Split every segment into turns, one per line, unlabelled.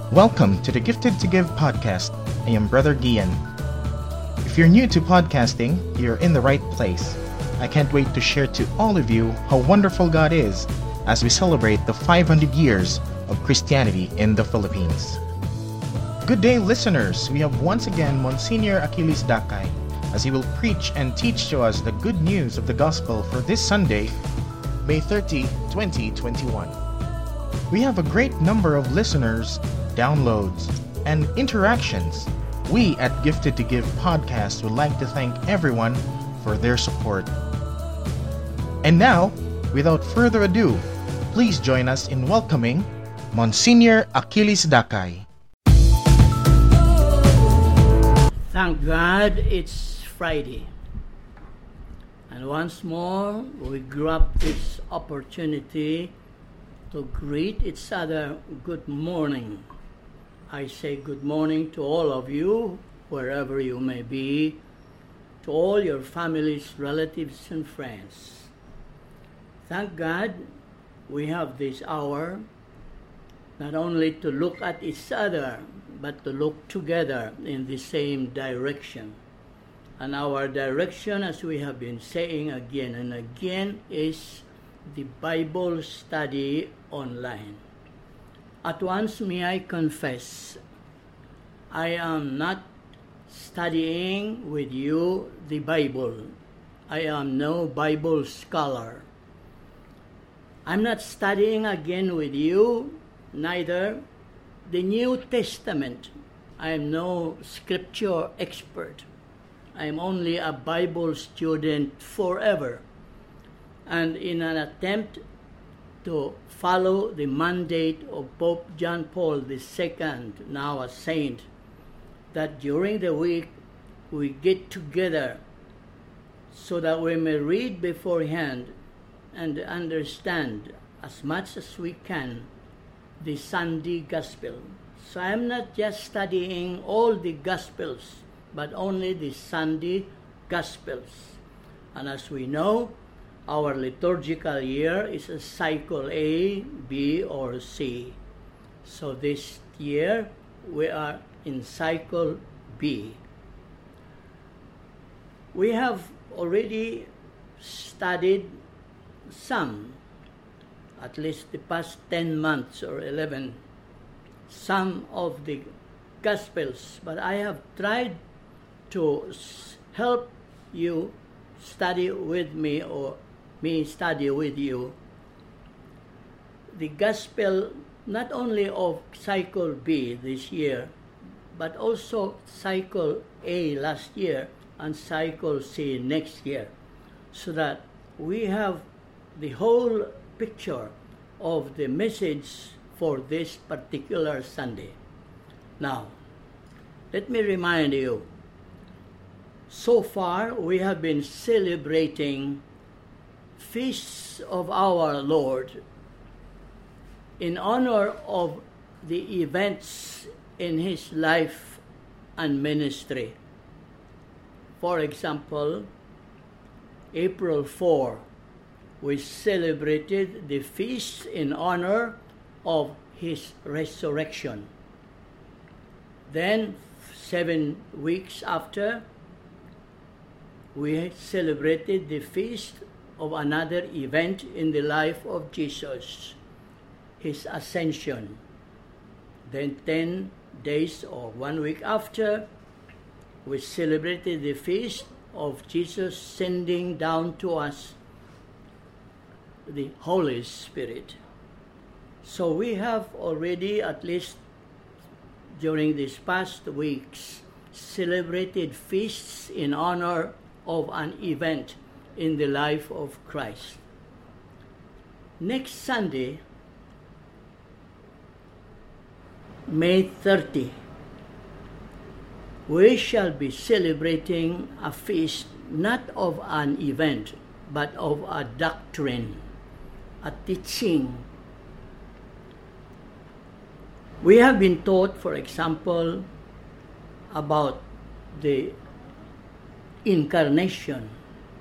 Welcome to the Gifted to Give podcast. I am Brother Gian. If you're new to podcasting, you're in the right place. I can't wait to share to all of you how wonderful God is as we celebrate the 500 years of Christianity in the Philippines. Good day, listeners. We have once again Monsignor Achilles Dakay as he will preach and teach to us the good news of the gospel for this Sunday, May 30, 2021. We have a great number of listeners, downloads, and interactions. We at Gifted to Give podcast would like to thank everyone for their support. And now, without further ado, please join us in welcoming Monsignor Achilles Dakay.
Thank God it's Friday. And once more, we grab this opportunity to greet each other good morning. I say good morning to all of you, wherever you may be, to all your families, relatives, and friends. Thank God we have this hour not only to look at each other, but to look together in the same direction. And our direction, as we have been saying again and again, is the Bible study online. At once, may I confess, I am not studying with you the Bible. I am no Bible scholar. I'm not studying again with you, neither the New Testament. I am no scripture expert. I am only a Bible student forever. And in an attempt to follow the mandate of Pope John Paul II, now a saint, that during the week we get together so that we may read beforehand and understand as much as we can the Sunday Gospel. So I'm not just studying all the Gospels, but only the Sunday Gospels. And as we know, our liturgical year is a cycle A, B, or C. So this year, we are in cycle B. We have already studied some, at least the past 10 months or 11, some of the Gospels, but I have tried to help you study with me or me study with you the Gospel not only of cycle B this year, but also cycle A last year and cycle C next year, so that we have the whole picture of the message for this particular Sunday. Now, let me remind you, so far we have been celebrating feasts of our Lord in honor of the events in His life and ministry. For example, April 4, we celebrated the feast in honor of His resurrection. Then, 7 weeks after, we celebrated the feast of another event in the life of Jesus, His ascension. Then 10 days or 1 week after, we celebrated the feast of Jesus sending down to us the Holy Spirit. So we have already, at least during these past weeks, celebrated feasts in honor of an event in the life of Christ. Next Sunday, May 30, we shall be celebrating a feast not of an event, but of a doctrine, a teaching. We have been taught, for example, about the incarnation.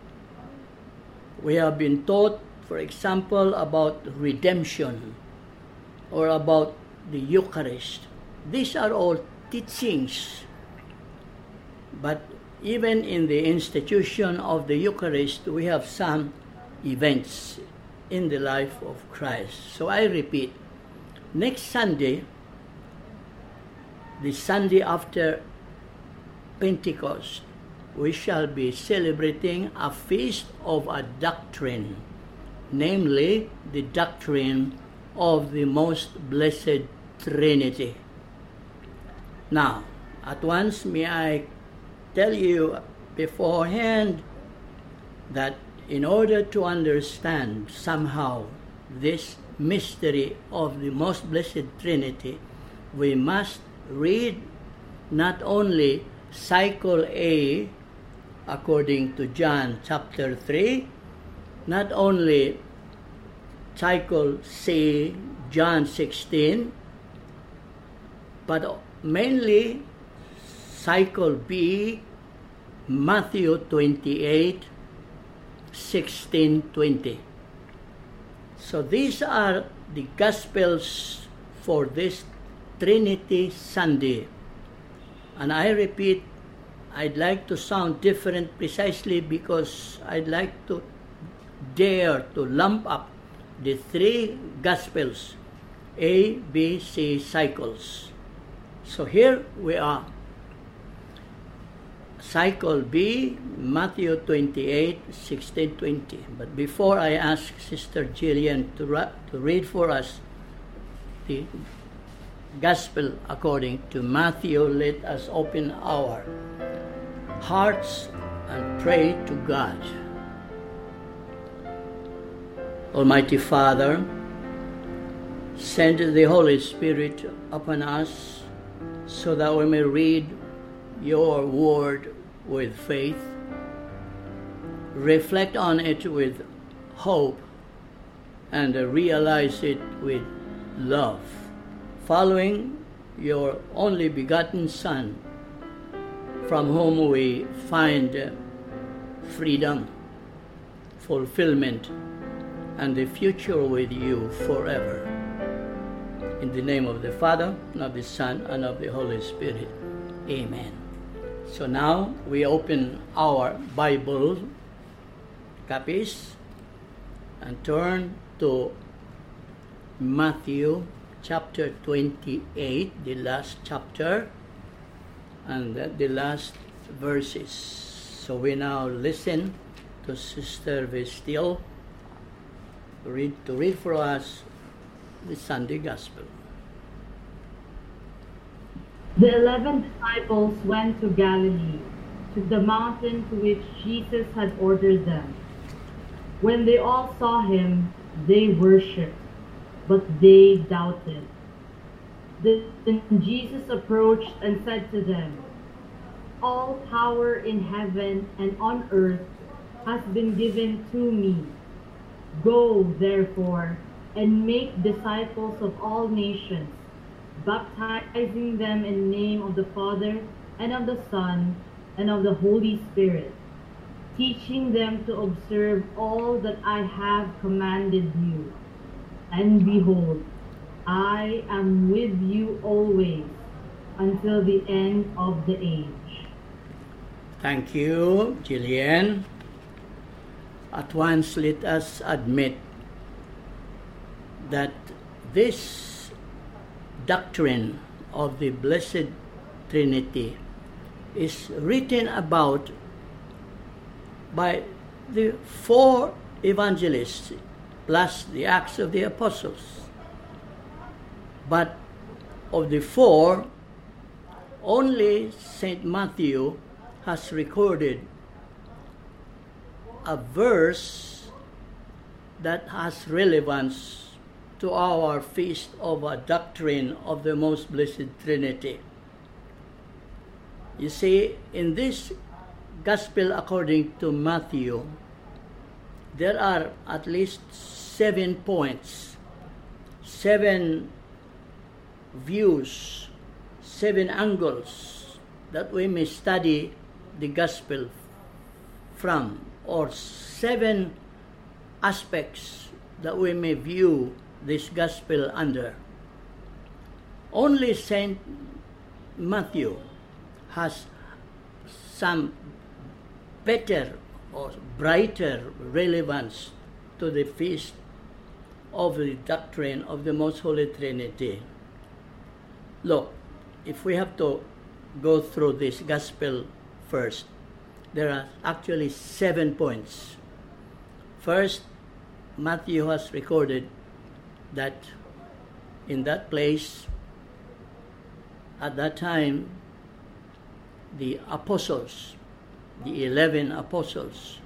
We have been taught, for example, about redemption or about the Eucharist. these are all teachings. But even in the institution of the Eucharist, we have some events in the life of Christ. So I repeat, next Sunday, the Sunday after Pentecost, we shall be celebrating a feast of a doctrine, namely the doctrine of the Most Blessed Trinity. Now, at once may I tell you beforehand that in order to understand somehow this mystery of the Most Blessed Trinity, we must read not only Cycle A according to John chapter 3, not only Cycle C, John 16, but mainly Cycle B, Matthew 28, 16, 20. So these are the Gospels for this Trinity Sunday. And I repeat, I'd like to sound different precisely because I'd like to dare to lump up the three Gospels, A, B, C cycles. So here we are. Cycle B, Matthew 28, 16, 20. But before I ask Sister Jillian to read for us the Gospel according to Matthew, let us open our hearts and pray to God. Almighty Father, send the Holy Spirit upon us so that we may read your word with faith, reflect on it with hope, and realize it with love, following your only begotten Son, from whom we find freedom, fulfillment, and the future with you forever. In the name of the Father, and of the Son, and of the Holy Spirit. Amen. So now we open our Bible copies and turn to Matthew chapter 28, the last chapter, and the last verses. So we now listen to Sister Vestil to read for us the Sunday Gospel.
The 11 disciples went to Galilee, to the mountain to which Jesus had ordered them. When they all saw him, they worshipped, but they doubted. Then Jesus approached and said to them, "All power in heaven and on earth has been given to me. Go, therefore, and make disciples of all nations, baptizing them in the name of the Father, and of the Son, and of the Holy Spirit, teaching them to observe all that I have commanded you. And behold, I am with you always, until the end of the age."
Thank you, Jillian. At once, let us admit that this doctrine of the Blessed Trinity is written about by the four evangelists plus the Acts of the Apostles. But of the four, only St. Matthew has recorded a verse that has relevance to our feast of a doctrine of the Most Blessed Trinity. You see, in this Gospel according to Matthew, there are at least 7 points, 7 views, 7 angles that we may study the Gospel from, or 7 aspects that we may view this Gospel under. Only Saint Matthew has some better or brighter relevance to the feast of the doctrine of the Most Holy Trinity. Look, if we have to go through this gospel first, there are actually 7 points. First, Matthew has recorded that in that place, at that time, the apostles, the 11 apostles,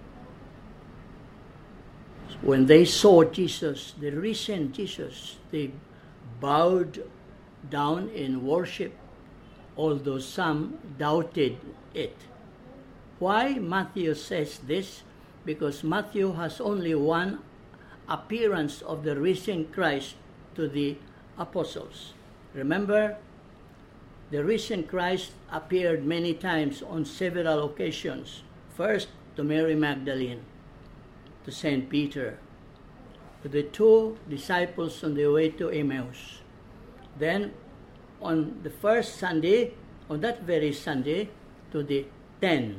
when they saw Jesus, the risen Jesus, they bowed down in worship, although some doubted it. Why Matthew says this? Because Matthew has only one appearance of the risen Christ to the apostles. Remember, the risen Christ appeared many times on several occasions. First, to Mary Magdalene, to St. Peter, to the 2 disciples on the way to Emmaus. Then, on the first Sunday, on that very Sunday, to the 10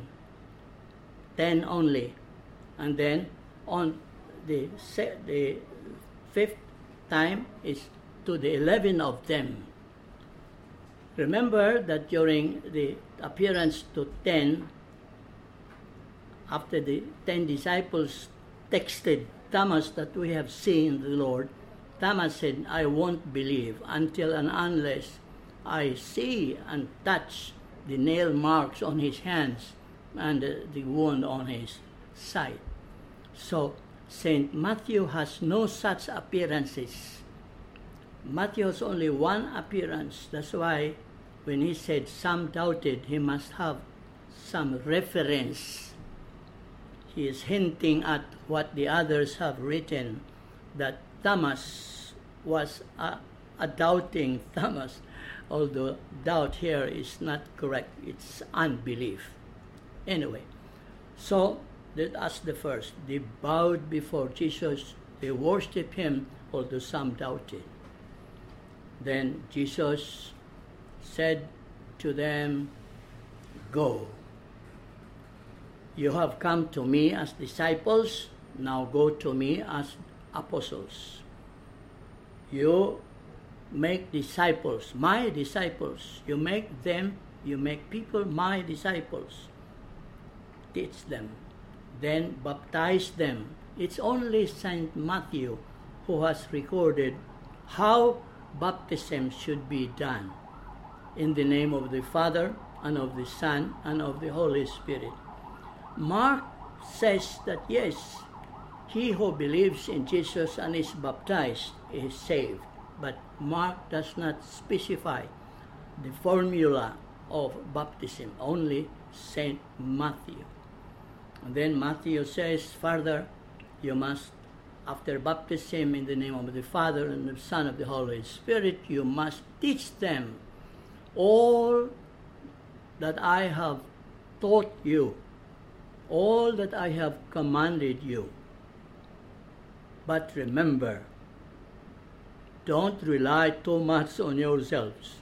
only. And then, on the 5th time is to the 11 of them. Remember that during the appearance to 10, after the 10 disciples texted Thomas that we have seen the Lord, Thomas said, I won't believe until and unless I see and touch the nail marks on his hands and the wound on his side. So, St. Matthew has no such appearances. Matthew has only one appearance. That's why when he said some doubted, he must have some reference. He is hinting at what the others have written, that Thomas was a doubting Thomas, although doubt here is not correct. It's unbelief. Anyway, so that's the first. They bowed before Jesus. They worshipped him, although some doubted. Then Jesus said to them, go. You have come to me as disciples, now go to me as apostles. You make disciples, my disciples. You make people my disciples. Teach them, then baptize them. It's only Saint Matthew who has recorded how baptism should be done. In the name of the Father, and of the Son, and of the Holy Spirit. Mark says that yes, he who believes in Jesus and is baptized is saved. But Mark does not specify the formula of baptism, only Saint Matthew. And then Matthew says further, you must, after baptism in the name of the Father and the Son of the Holy Spirit, you must teach them all that I have taught you, all that I have commanded you. But remember, don't rely too much on yourselves.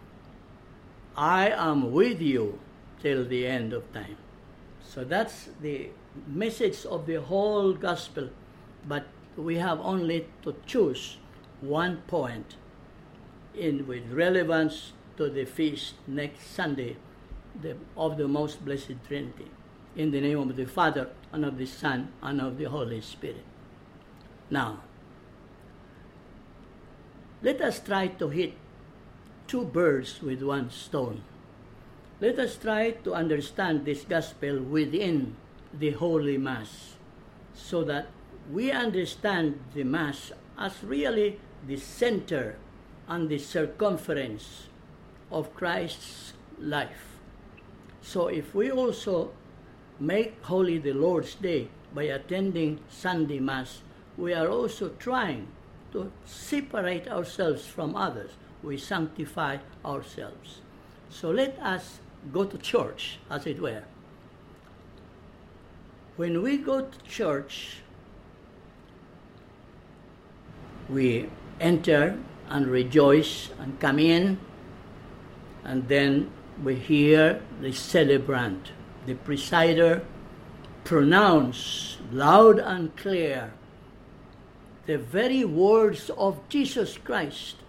I am with you till the end of time. So that's the message of the whole gospel. But we have only to choose one point with relevance to the feast next Sunday of the Most Blessed Trinity. In the name of the Father, and of the Son, and of the Holy Spirit. Now, let us try to hit 2 birds with 1 stone. Let us try to understand this gospel within the Holy Mass, so that we understand the Mass as really the center and the circumference of Christ's life. So if we also make holy the Lord's Day by attending Sunday Mass, we are also trying to separate ourselves from others. We sanctify ourselves. So let us go to church, as it were. When we go to church, we enter and rejoice and come in, and then we hear the celebrant, the presider, pronounce loud and clear the very words of Jesus Christ.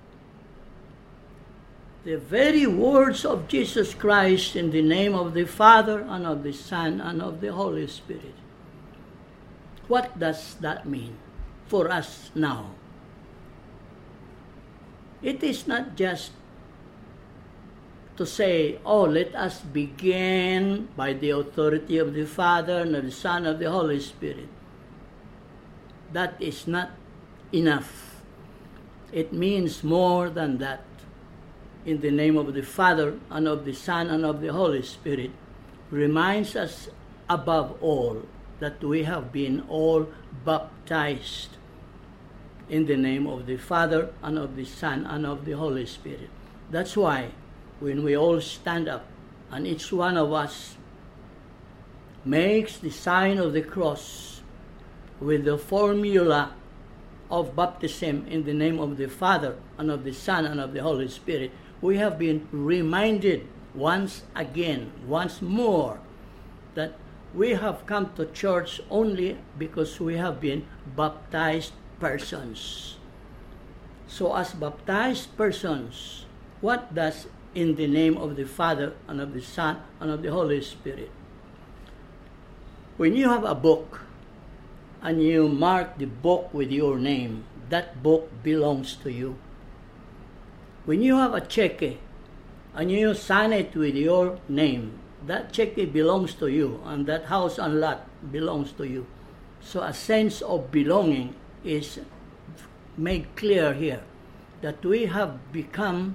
The very words of Jesus Christ in the name of the Father and of the Son and of the Holy Spirit. What does that mean for us now? It is not just to say, oh, let us begin by the authority of the Father and of the Son and of the Holy Spirit. That is not enough. It means more than that. In the name of the Father and of the Son and of the Holy Spirit reminds us above all that we have been all baptized in the name of the Father and of the Son and of the Holy Spirit. That's why when we all stand up and each one of us makes the sign of the cross with the formula of baptism in the name of the Father and of the Son and of the Holy Spirit, we have been reminded once again, once more, that we have come to church only because we have been baptized persons. So as baptized persons, what does in the name of the Father and of the Son and of the Holy Spirit? When you have a book and you mark the book with your name, that book belongs to you. When you have a cheque and you sign it with your name, that cheque belongs to you, and that house and lot belongs to you. So a sense of belonging is made clear here, that we have become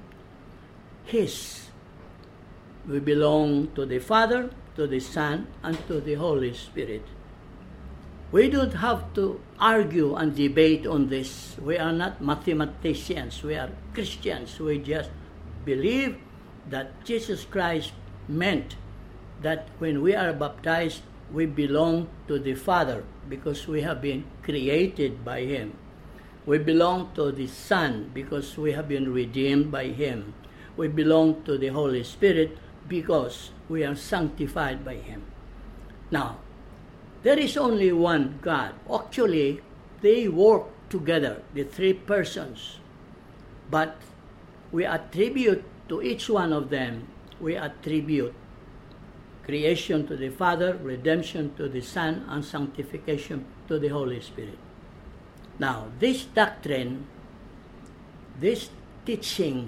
His. We belong to the Father, to the Son, and to the Holy Spirit. We don't have to argue and debate on this. We are not mathematicians. We are Christians. We just believe that Jesus Christ meant that when we are baptized, we belong to the Father because we have been created by Him. We belong to the Son because we have been redeemed by Him. We belong to the Holy Spirit because we are sanctified by Him. Now, there is only one God. Actually, they work together, the three persons. But we attribute to each one of them, we attribute creation to the Father, redemption to the Son, and sanctification to the Holy Spirit. Now, this doctrine, this teaching,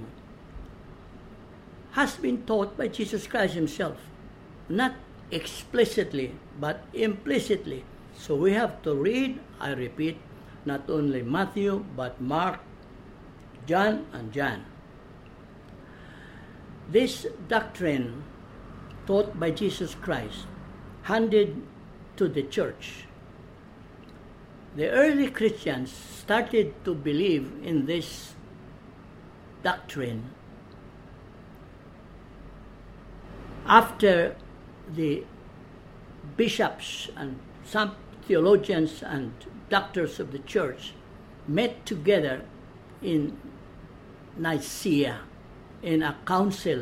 has been taught by Jesus Christ Himself, not explicitly, but implicitly. So we have to read, I repeat, not only Matthew, but Mark, John, and John. This doctrine taught by Jesus Christ, handed to the church. The early Christians started to believe in this doctrine after the bishops and some theologians and doctors of the church met together in Nicaea in a council,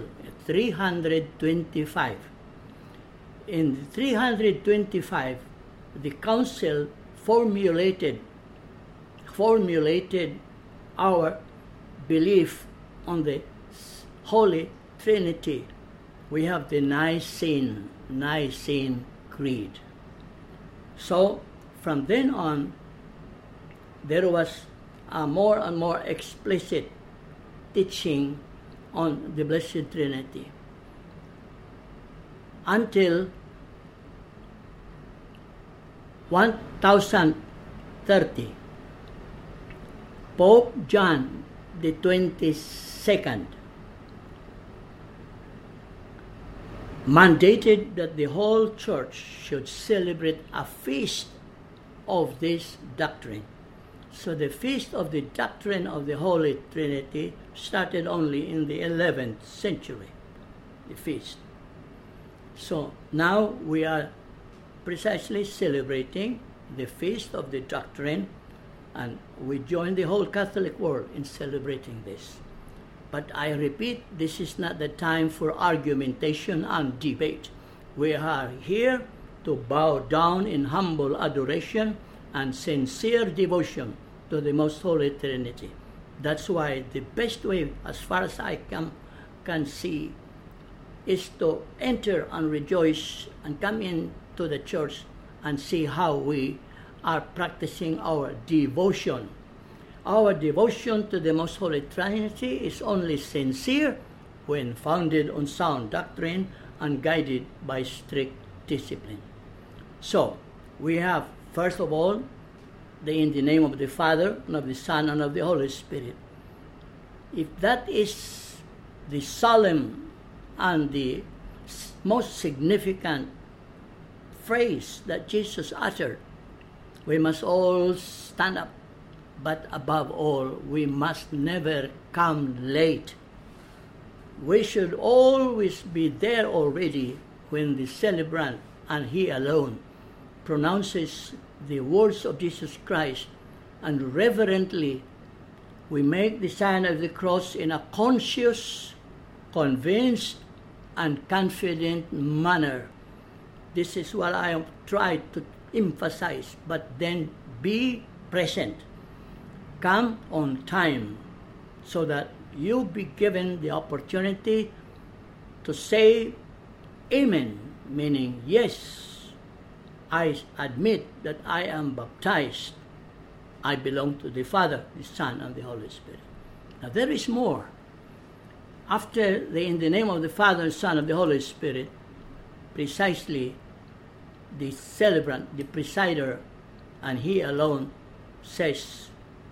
325. In 325, the council formulated our belief on the Holy Trinity. We have the Nicene Creed. So from then on, there was a more and more explicit teaching on the Blessed Trinity until 1030. Pope John the 22nd mandated that the whole church should celebrate a feast of this doctrine. So the feast of the doctrine of the Holy Trinity started only in the 11th century, the feast. So now we are precisely celebrating the feast of the doctrine And we join the whole Catholic world in celebrating this. But I repeat, this is not the time for argumentation and debate. We are here to bow down in humble adoration and sincere devotion to the Most Holy Trinity. That's why the best way, as far as I can see, is to enter and rejoice and come into the church and see how we are practicing our devotion. Our devotion to the Most Holy Trinity is only sincere when founded on sound doctrine and guided by strict discipline. So, we have, first of all, in the name of the Father, and of the Son, and of the Holy Spirit. If that is the solemn and the most significant phrase that Jesus uttered, we must all stand up. But above all, we must never come late. We should always be there already when the celebrant, and he alone, pronounces the words of Jesus Christ, and reverently we make the sign of the cross in a conscious, convinced, and confident manner. This is what I have tried to emphasize, but then be present. Come on time so that you be given the opportunity to say amen, meaning yes, I admit that I am baptized. I belong to the Father, the Son, and the Holy Spirit. Now there is more. After in the name of the Father, and Son, and the Holy Spirit, precisely the celebrant, the presider, and he alone says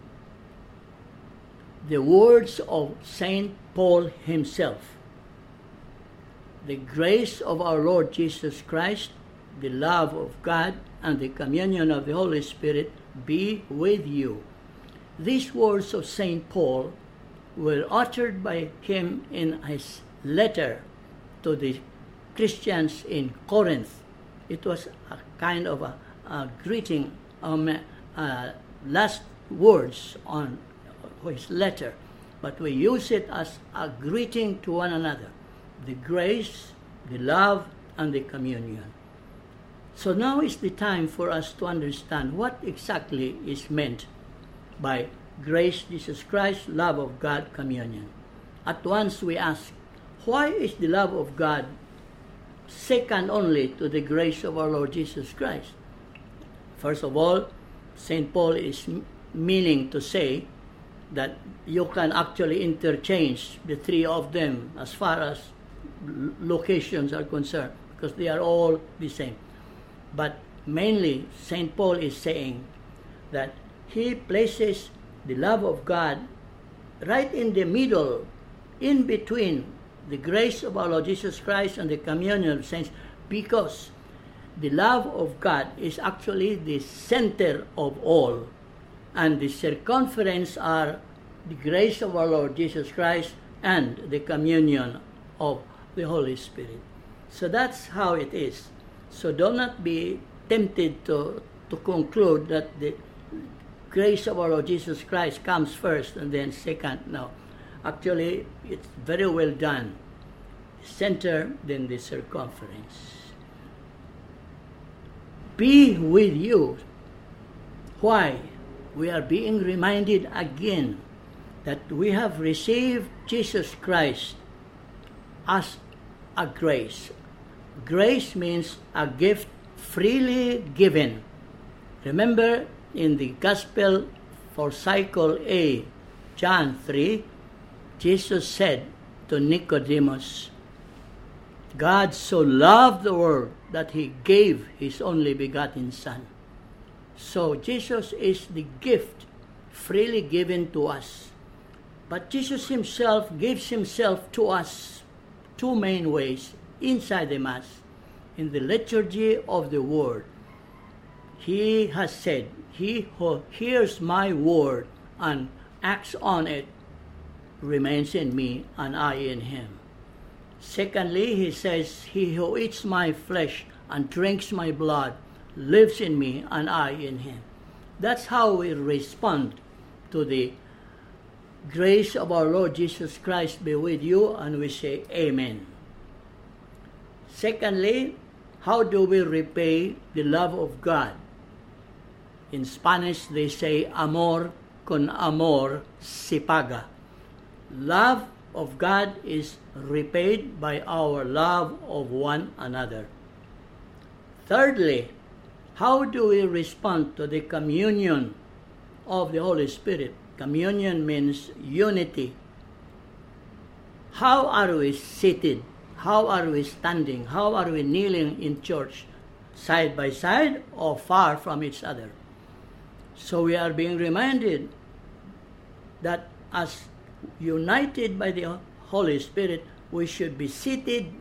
the words of St. Paul himself. The grace of our Lord Jesus Christ, the love of God, and the communion of the Holy Spirit be with you. These words of St. Paul were uttered by him in his letter to the Christians in Corinth. It was a kind of a greeting, last words on his letter, but we use it as a greeting to one another. The grace, the love, and the communion. So now is the time for us to understand what exactly is meant by grace, Jesus Christ, love of God, communion. At once we ask, why is the love of God second only to the grace of our Lord Jesus Christ? First of all, St. Paul is meaning to say that you can actually interchange the three of them as far as locations are concerned, because they are all the same. But mainly, St. Paul is saying that he places the love of God right in the middle, in between the grace of our Lord Jesus Christ and the communion of saints, because the love of God is actually the center of all, and the circumference are the grace of our Lord Jesus Christ and the communion of the Holy Spirit. So that's how it is. So do not be tempted to conclude that the grace of our Lord Jesus Christ comes first and then second. No. Actually, it's very well done. Center, then the circumference. Be with you. Why? We are being reminded again that we have received Jesus Christ as a grace. Grace means a gift freely given. Remember in the Gospel for Cycle A, John 3, Jesus said to Nicodemus, God so loved the world that he gave his only begotten Son. So Jesus is the gift freely given to us. But Jesus himself gives himself to us two main ways inside the Mass. In the liturgy of the Word, he has said, he who hears my word and acts on it remains in me and I in him. Secondly, he says, he who eats my flesh and drinks my blood lives in me and I in him. That's how we respond to the grace of our Lord Jesus Christ be with you, and we say Amen. Secondly, how do we repay the love of God? In Spanish, they say, amor con amor se paga. Love of God is repaid by our love of one another. Thirdly, how do we respond to the communion of the Holy Spirit? Communion means unity. How are we seated? How are we standing? How are we kneeling in church? Side by side or far from each other? So we are being reminded that as united by the Holy Spirit, we should be seated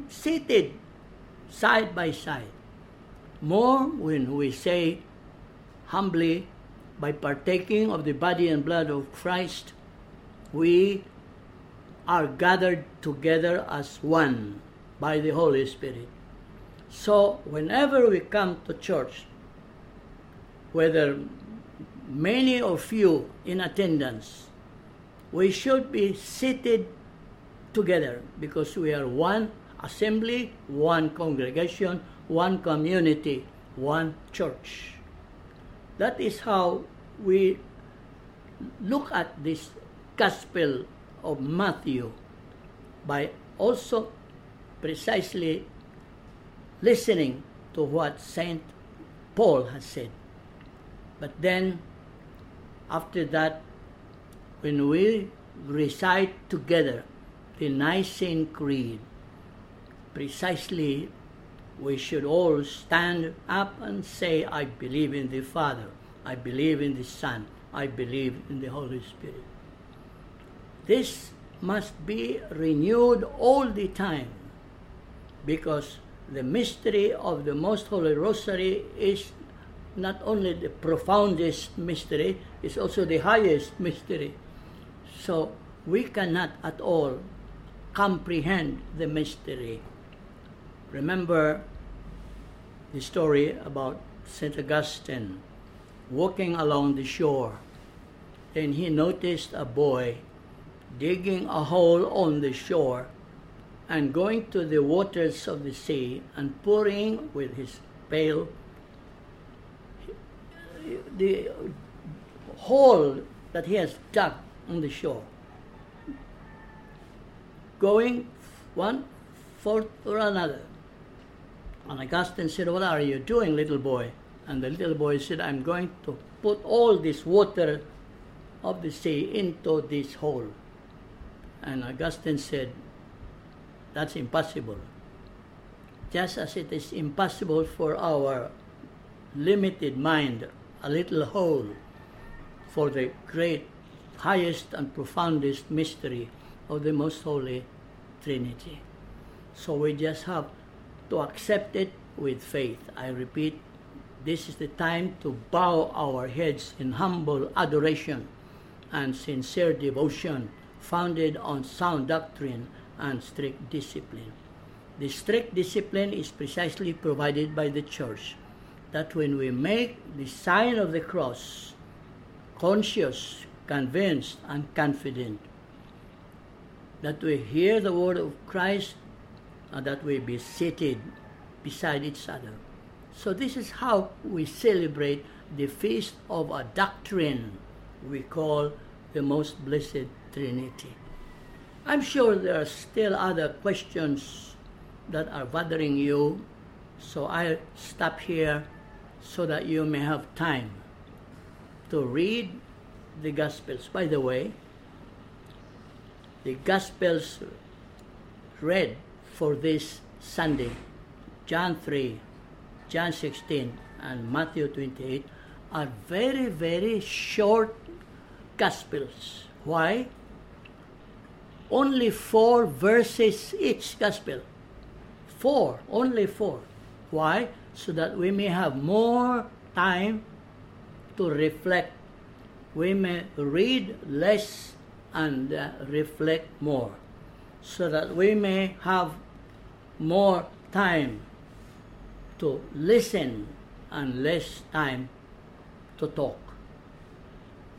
side by side. More when we say humbly, by partaking of the body and blood of Christ, we are gathered together as one by the Holy Spirit. So whenever we come to church, whether many or few in attendance, we should be seated together because we are one assembly, one congregation, one community, one church. That is how we look at this Gospel of Matthew, by also precisely listening to what St. Paul has said. But then, after that, when we recite together the Nicene Creed, precisely we should all stand up and say, I believe in the Father, I believe in the Son, I believe in the Holy Spirit. This must be renewed all the time, because the mystery of the Most Holy Rosary is not only the profoundest mystery, it's also the highest mystery. So we cannot at all comprehend the mystery. Remember the story about St. Augustine walking along the shore. Then he noticed a boy digging a hole on the shore and going to the waters of the sea and pouring with his pail the hole that he has dug on the shore, going one fourth or another. And Augustine said, what are you doing, little boy? And the little boy said, I'm going to put all this water of the sea into this hole. And Augustine said, that's impossible. Just as it is impossible for our limited mind, a little hole, for the great, highest and profoundest mystery of the Most Holy Trinity. So we just have to accept it with faith. I repeat, this is the time to bow our heads in humble adoration and sincere devotion founded on sound doctrine and strict discipline. The strict discipline is precisely provided by the Church, that when we make the sign of the cross, conscious, convinced, and confident, that we hear the word of Christ, and that we be seated beside each other. So this is how we celebrate the feast of a doctrine we call the Most Blessed Trinity. I'm sure there are still other questions that are bothering you, so I'll stop here so that you may have time to read the Gospels. By the way, the Gospels read for this Sunday, John 3, John 16, and Matthew 28, are very, very short Gospels. Why? Only 4 verses each Gospel. 4, only 4. Why? So that we may have more time to reflect. We may read less and reflect more, so that we may have more time to listen and less time to talk.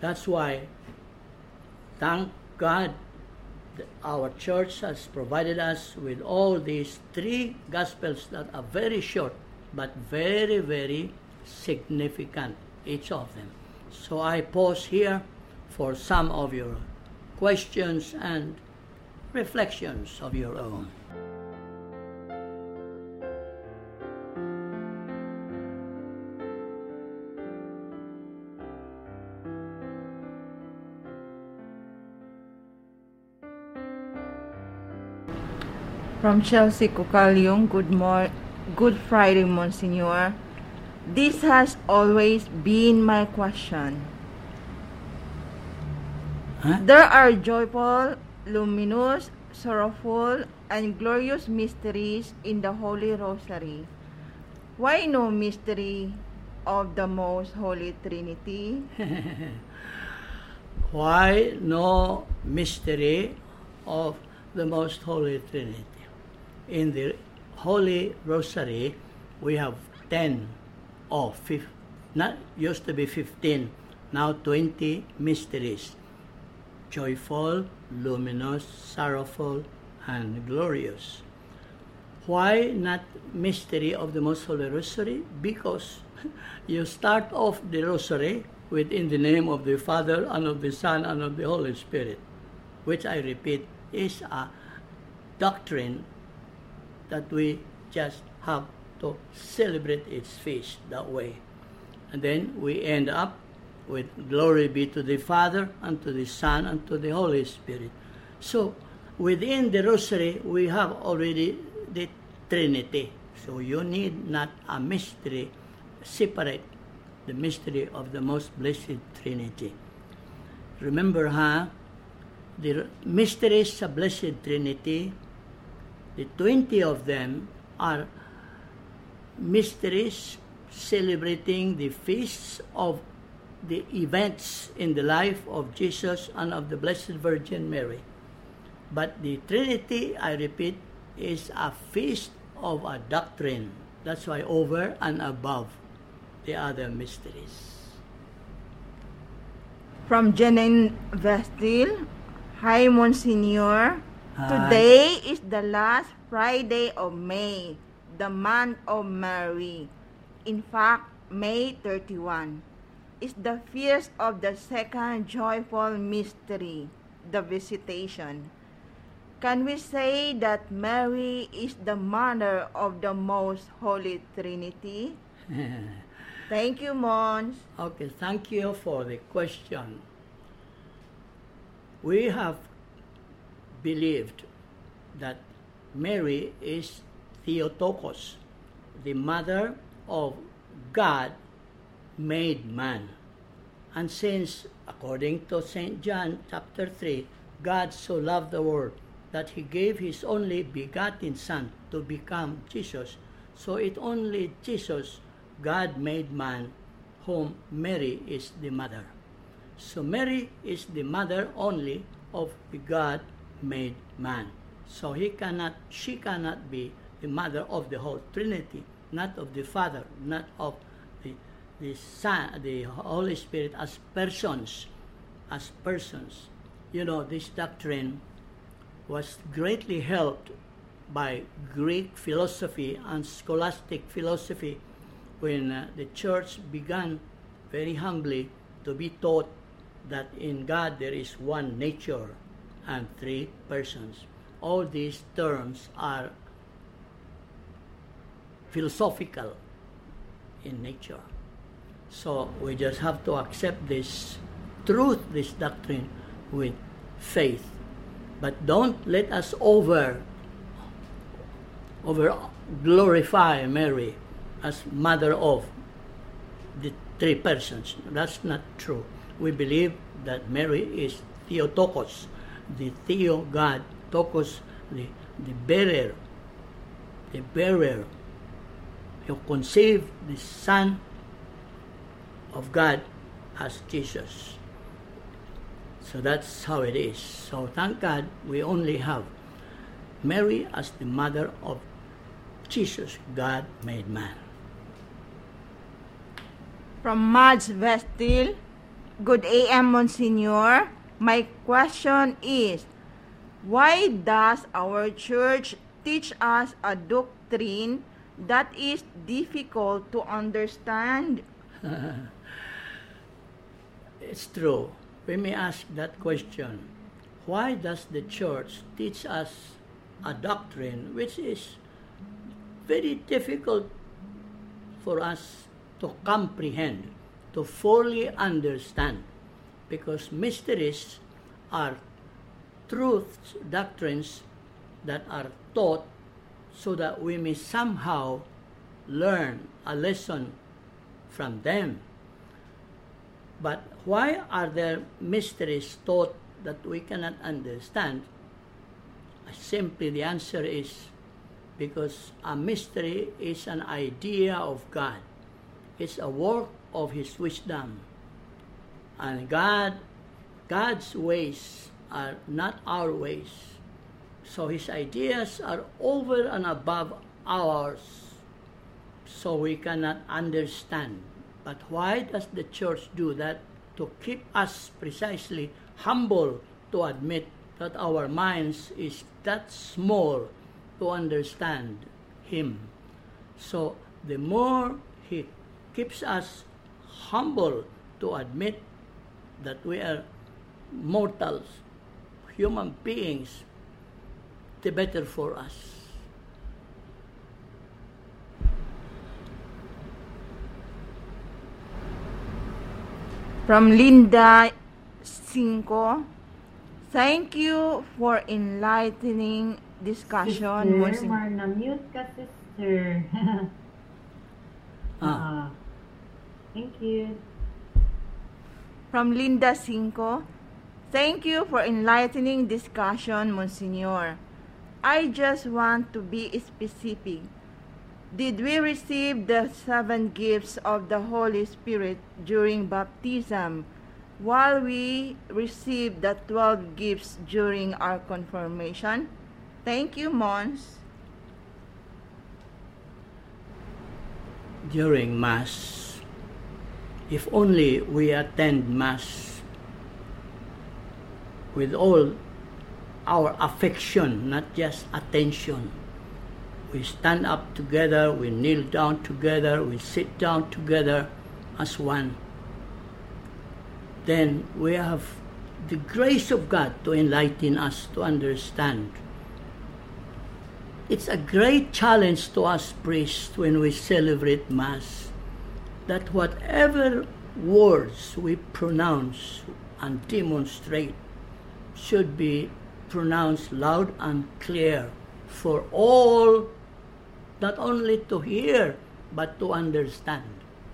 That's why, thank God, our church has provided us with all these 3 Gospels that are very short, but very, very significant, each of them. So I pause here for some of your questions and reflections of your own.
From Chelsea Cucalyong, Good Friday, Monsignor. This has always been my question. There are joyful, luminous, sorrowful, and glorious mysteries in the Holy Rosary. Why no mystery of the Most Holy Trinity?
Why no mystery of the Most Holy Trinity? In the Holy Rosary, we have 10 or 15, not used to be 15, now 20 mysteries. Joyful, luminous, sorrowful, and glorious. Why not mystery of the Most Holy Rosary? Because you start off the Rosary within the name of the Father, and of the Son, and of the Holy Spirit, which I repeat is a doctrine that we just have to celebrate its feast that way. And then we end up with glory be to the Father, and to the Son, and to the Holy Spirit. So within the Rosary, we have already the Trinity. So you need not a mystery, separate the mystery of the Most Blessed Trinity. Remember, the mysteries of Blessed Trinity, the 20 of them are mysteries celebrating the feasts of the events in the life of Jesus and of the Blessed Virgin Mary. But the Trinity, I repeat, is a feast of a doctrine. That's why over and above the other mysteries.
From Janine Vestil, Hi, Monsignor.
Hi.
Today is the last Friday of May, the month of Mary. In fact, May 31 is the feast of the second joyful mystery, the Visitation. Can we say that Mary is the mother of the Most Holy Trinity? Thank you, Mons.
Okay, thank you for the question. We have believed that Mary is Theotokos, the mother of God made man. And since, according to St. John chapter 3, God so loved the world that he gave his only begotten Son to become Jesus, so it only Jesus, God made man, whom Mary is the mother. So Mary is the mother only of the God made man. So she cannot be the mother of the whole Trinity, not of the Father, not of the Son, the Holy Spirit as persons. You know, this doctrine was greatly helped by Greek philosophy and scholastic philosophy when the church began very humbly to be taught that in God there is one nature and 3 persons. All these terms are philosophical in nature. So we just have to accept this truth, this doctrine, with faith. But don't let us over glorify Mary as mother of the 3 persons. That's not true. We believe that Mary is Theotokos, the Theo God, Tokos, the bearer, who conceived the Son of God as Jesus. So that's how it is. So thank God we only have Mary as the mother of Jesus, God made man.
From Mads Vestil, Good AM, Monsignor. My question is, why does our church teach us a doctrine that is difficult to understand?
It's true. We may ask that question. Why does the church teach us a doctrine which is very difficult for us to comprehend, to fully understand? Because mysteries are truths, doctrines that are taught so that we may somehow learn a lesson from them. But why are there mysteries taught that we cannot understand? Simply the answer is because a mystery is an idea of God. It's a work of His wisdom. And God's ways are not our ways. So His ideas are over and above ours. So we cannot understand. But why does the church do that? To keep us precisely humble to admit that our minds is that small to understand Him. So the more He keeps us humble to admit that we are mortals, human beings, the better for us.
From Linda 5, thank you for enlightening discussion.
Sister, na-mute ka, sister. Thank you.
From Linda 5, thank you for enlightening discussion, Monsignor. I just want to be specific. Did we receive the 7 gifts of the Holy Spirit during baptism, while we received the 12 gifts during our confirmation? Thank you, Mons.
During Mass, if only we attend Mass with all our affection, not just attention. We stand up together, we kneel down together, we sit down together as one. Then we have the grace of God to enlighten us to understand. It's a great challenge to us priests when we celebrate Mass that whatever words we pronounce and demonstrate should be pronounced loud and clear for all, not only to hear, but to understand.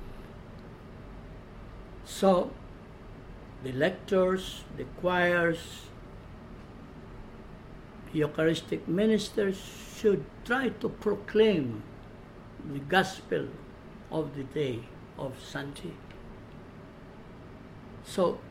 So, the lectors, the choirs, Eucharistic ministers should try to proclaim the gospel of the day of Sunday. So,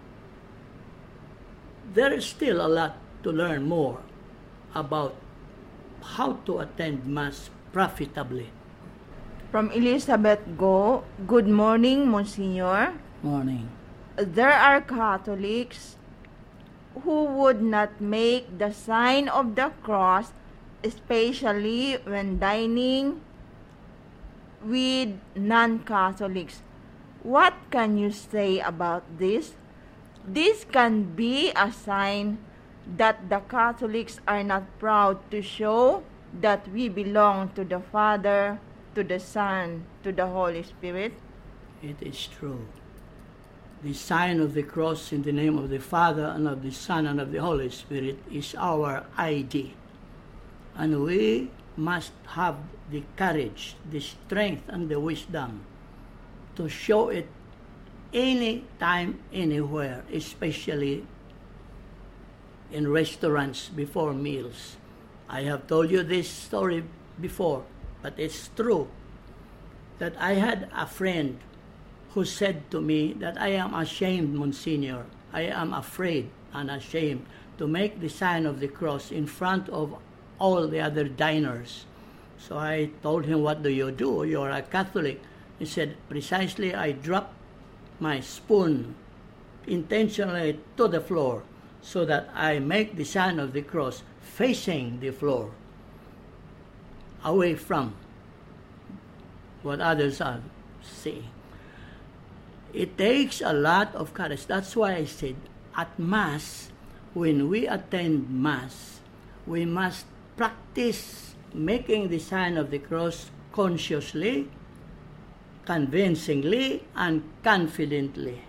there is still a lot to learn more about how to attend Mass profitably.
From Elizabeth Go, good morning, Monsignor.
Morning.
There are Catholics who would not make the sign of the cross, especially when dining with non-Catholics. What can you say about this? This can be a sign that the Catholics are not proud to show that we belong to the Father, to the Son, to the Holy Spirit.
It is true. The sign of the cross in the name of the Father and of the Son and of the Holy Spirit is our ID. And we must have the courage, the strength, and the wisdom to show it anytime, anywhere, especially in restaurants before meals. I have told you this story before, but it's true that I had a friend who said to me that I am ashamed, Monsignor. I am afraid and ashamed to make the sign of the cross in front of all the other diners. So I told him, what do? You're a Catholic. He said, precisely, I dropped my spoon intentionally to the floor so that I make the sign of the cross facing the floor, away from what others are seeing. It takes a lot of courage. That's why I said at Mass, when we attend Mass, we must practice making the sign of the cross consciously, convincingly, and confidently.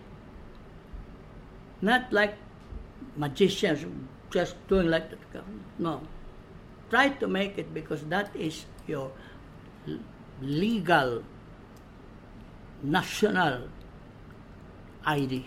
Not like magicians just doing like that. No. Try to make it, because that is your legal, national ID.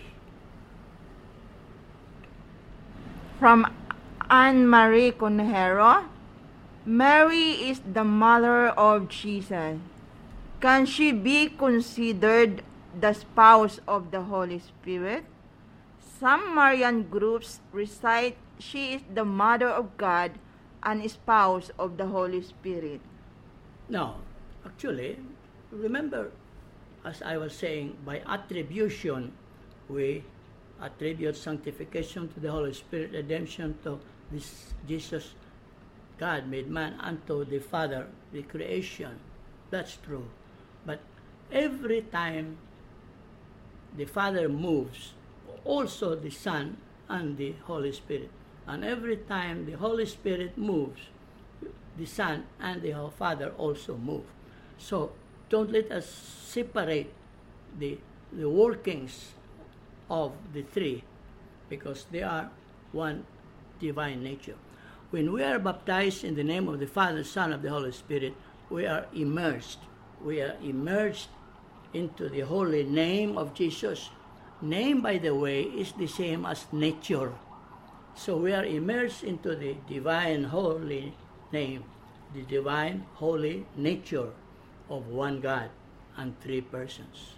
From Anne-Marie Conejero, Mary is the mother of Jesus. Can she be considered the spouse of the Holy Spirit? Some Marian groups recite she is the mother of God and spouse of the Holy Spirit.
No, actually, remember, as I was saying, by attribution, we attribute sanctification to the Holy Spirit, redemption to this Jesus, God made man, unto the Father, the creation. That's true. But every time the Father moves, also the Son and the Holy Spirit. And every time the Holy Spirit moves, the Son and the Father also move. So don't let us separate the workings of the three, because they are one divine nature. When we are baptized in the name of the Father, Son, of the Holy Spirit, we are immersed. We are immersed into the holy name of Jesus. Name, by the way, is the same as nature. So we are immersed into the divine holy name, the divine holy nature of one God and three persons.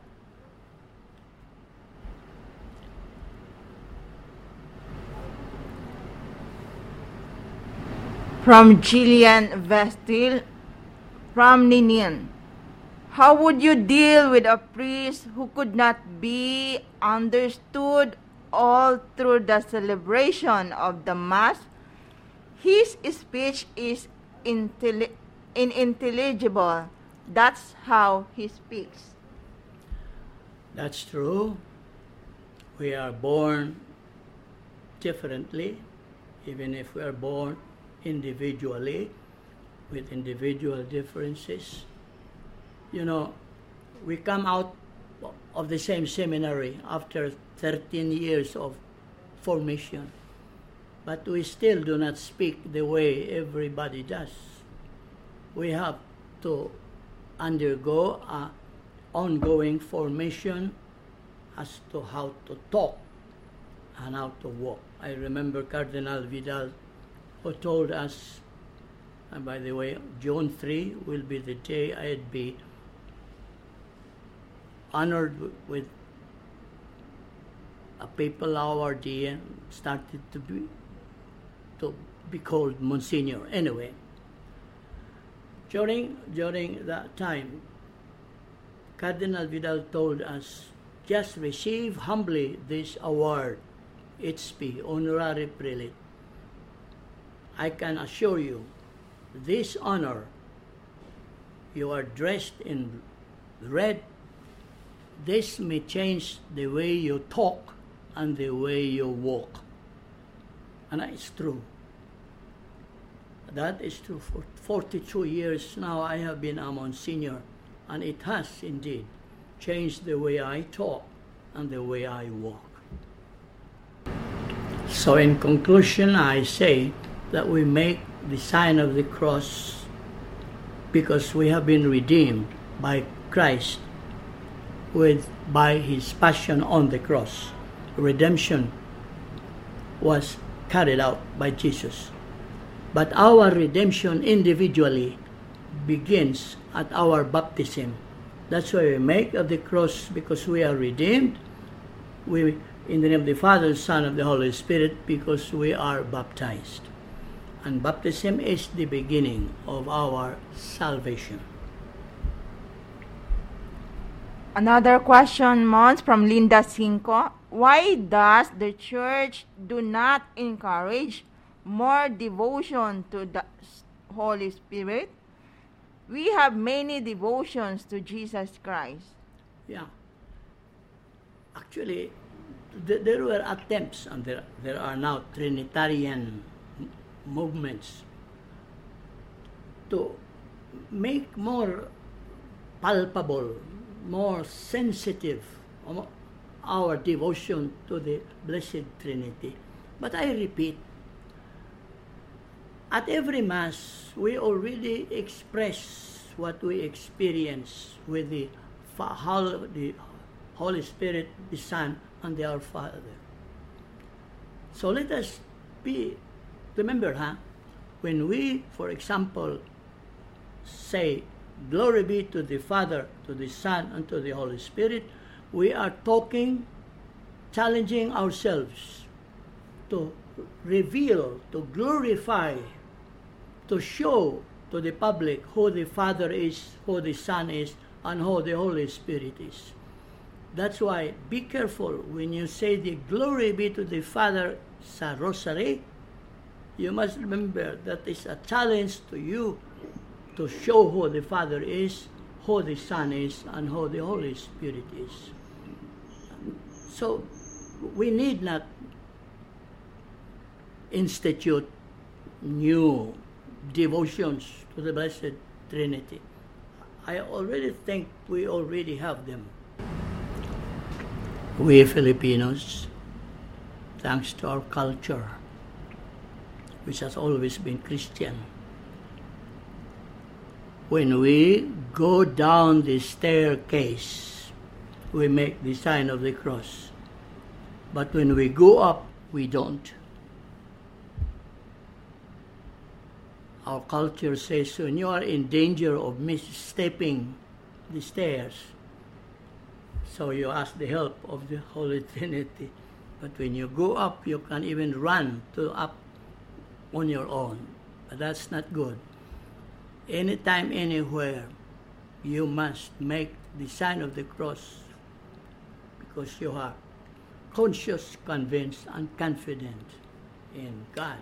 From Gillian Vestil, from Ninian. How would you deal with a priest who could not be understood all through the celebration of the Mass? His speech is unintelligible. That's how he speaks.
That's true. We are born differently, even if we are born individually, with individual differences. You know, we come out of the same seminary after 13 years of formation, but we still do not speak the way everybody does. We have to undergo an ongoing formation as to how to talk and how to walk. I remember Cardinal Vidal, who told us, and by the way, June 3 will be the day I'd be honored with a papal award, and started to be called Monsignor. Anyway, during that time, Cardinal Vidal told us, just receive humbly this award, HP, Honorary Prelate. I can assure you, this honor, you are dressed in red, this may change the way you talk and the way you walk. And it's true. That is true. For 42 years now I have been a Monsignor, and it has indeed changed the way I talk and the way I walk. So in conclusion, I say that we make the sign of the cross because we have been redeemed by Christ by his passion on the cross. Redemption was carried out by Jesus. But our redemption individually begins at our baptism. That's why we make of the cross, because we are redeemed. We, in the name of the Father, Son, of the Holy Spirit, because we are baptized. And baptism is the beginning of our salvation.
Another question, Mons, from Linda Cinco. Why does the church do not encourage more devotion to the Holy Spirit? We have many devotions to Jesus Christ.
Yeah. Actually, there were attempts, and there are now Trinitarian movements to make more palpable, more sensitive our devotion to the Blessed Trinity. But I repeat, at every Mass, we already express what we experience with the Holy Spirit, the Son, and the Our Father. So let us remember, when we, for example, say, "Glory be to the Father, to the Son, and to the Holy Spirit," we are talking, challenging ourselves to reveal, to glorify, to show to the public who the Father is, who the Son is, and who the Holy Spirit is. That's why be careful when you say the "Glory be to the Father" sa Rosary. You must remember that is a challenge to you to show who the Father is, who the Son is, and who the Holy Spirit is. So we need not institute new devotions to the Blessed Trinity. I already think we already have them. We Filipinos, thanks to our culture, which has always been Christian, when we go down the staircase, we make the sign of the cross. But when we go up, we don't. Our culture says when you are in danger of misstepping the stairs, so you ask the help of the Holy Trinity. But when you go up, you can even run up on your own. But that's not good. Anytime, anywhere, you must make the sign of the cross because you are conscious, convinced, and confident in God.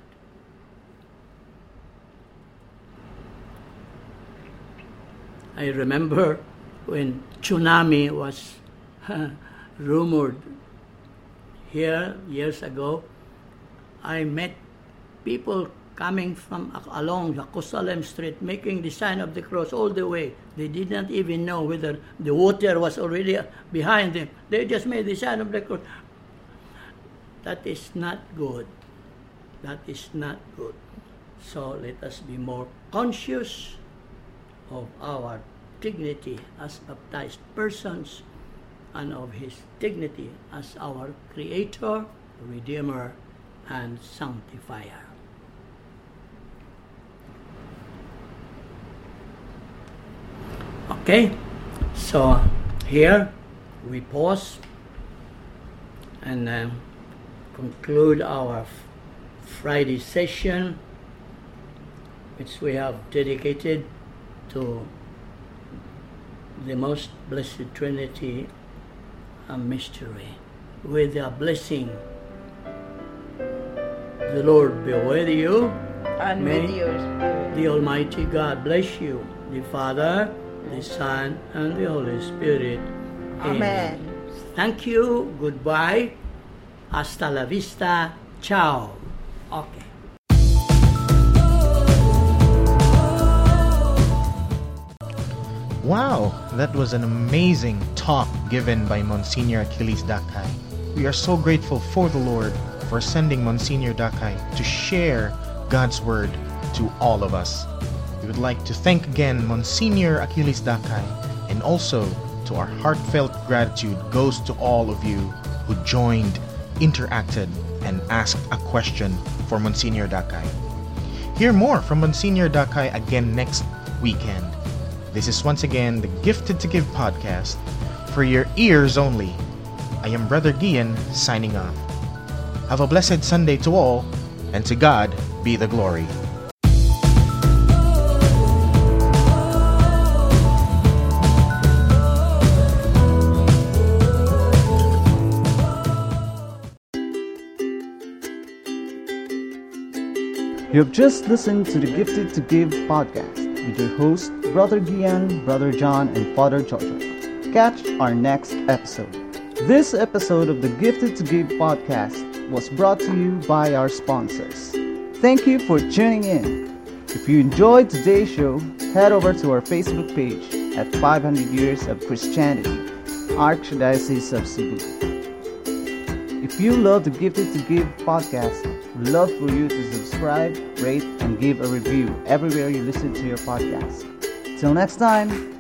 I remember when tsunami was rumored here years ago, I met people coming from along the Jerusalem Street making the sign of the cross all the way. They did not even know whether the water was already behind them. They just made the sign of the cross. That is not good. That is not good. So let us be more conscious of our dignity as baptized persons and of His dignity as our Creator, Redeemer, and Sanctifier. Okay, so here we pause and conclude our Friday session, which we have dedicated to the Most Blessed Trinity mystery. With a blessing, the Lord be with you,
And
May
with your spirit.
the Almighty God bless you, the Father, the Son, and the Holy Spirit.
Amen.
Thank you. Goodbye. Hasta la vista. Ciao. Okay.
Wow, that was an amazing talk given by Monsignor Achilles Dakay. We are so grateful for the Lord for sending Monsignor Dakay to share God's Word to all of us. We would like to thank again Monsignor Achilles Dakay, and also to our heartfelt gratitude goes to all of you who joined, interacted, and asked a question for Monsignor Dakay. Hear more from Monsignor Dakay again next weekend. This is once again the Gifted to Give podcast for your ears only. I am Brother Gian signing off. Have a blessed Sunday to all, and to God be the glory.
You have just listened to the Gifted to Give podcast with your host, Brother Gian, Brother John, and Father Jojo. Catch our next episode. This episode of the Gifted to Give podcast was brought to you by our sponsors. Thank you for tuning in. If you enjoyed today's show, head over to our Facebook page at 500 Years of Christianity, Archdiocese of Cebu. If you love the Gifted to Give podcast, we'd love for you to subscribe, rate, and give a review everywhere you listen to your podcast. Till next time,